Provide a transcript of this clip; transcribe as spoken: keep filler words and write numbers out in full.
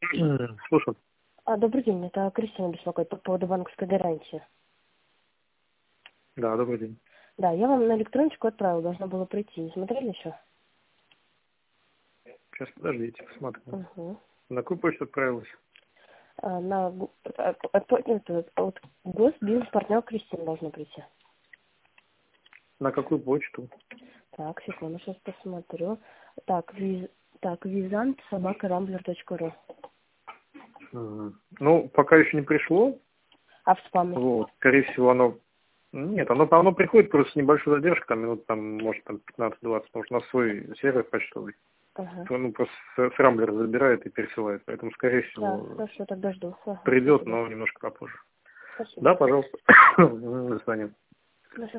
Слушаю. А, добрый день, это Кристина беспокоит по поводу банковской гарантии. Да, добрый день. Да, я вам на электроночку отправила, должно было прийти. Не смотрели еще? Сейчас, подождите, посмотрим. Угу. На какую почту отправилась? А, на гу- от, от, от, от госбизнес-партнер Кристина должно прийти. На какую почту? Так, секунду, сейчас посмотрю. Так, виз, так, визант собака рамблер точка ру. Мгм. Ну, пока еще не пришло. А в спаме? Вот. Скорее всего, оно... Нет, оно, оно приходит просто с небольшой задержкой, там минут, там, может, там пятнадцать-двадцать, потому что у нас свой сервер почтовый. Ага. Ну, просто с, с Рамблера забирает и пересылает. Поэтому, скорее Да, всего, хорошо, тогда жду. Ага, придет, спасибо. но немножко попозже. Спасибо. Да, пожалуйста. До свидания. До свидания.